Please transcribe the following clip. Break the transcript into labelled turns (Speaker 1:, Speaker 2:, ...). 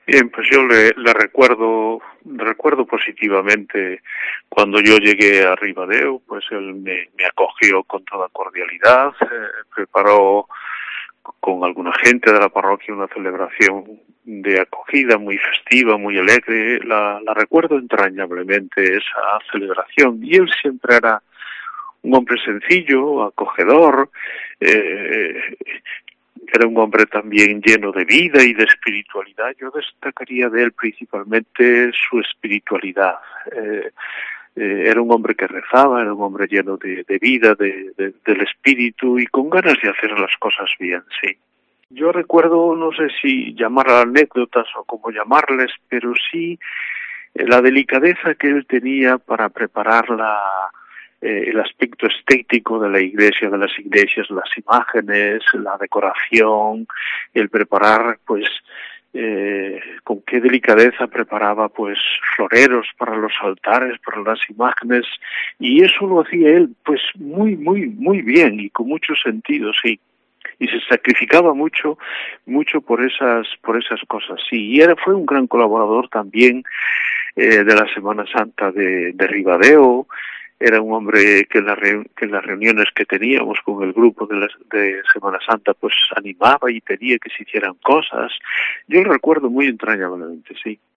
Speaker 1: Bien, pues yo le recuerdo positivamente cuando yo llegué a Ribadeo, pues él me acogió con toda cordialidad, preparó con alguna gente de la parroquia una celebración de acogida muy festiva, muy alegre. La recuerdo entrañablemente esa celebración, y él siempre era un hombre sencillo, acogedor, eh, era un hombre también lleno de vida y de espiritualidad. Yo destacaría de él principalmente su espiritualidad. Era un hombre que rezaba, era un hombre lleno de vida, del espíritu y con ganas de hacer las cosas bien, sí. Yo recuerdo, no sé si llamar a anécdotas o cómo llamarles, pero sí la delicadeza que él tenía para preparar el aspecto estético de la iglesia, de las iglesias, las imágenes, la decoración, el preparar, pues, con qué delicadeza preparaba, pues, floreros para los altares, para las imágenes, y eso lo hacía él, pues, muy bien y con mucho sentido, sí. Y se sacrificaba mucho por esas cosas, sí. Y fue un gran colaborador también de la Semana Santa de Ribadeo. Era un hombre que en las reuniones que teníamos con el grupo de Semana Santa, pues animaba y pedía que se hicieran cosas. Yo lo recuerdo muy entrañablemente, sí.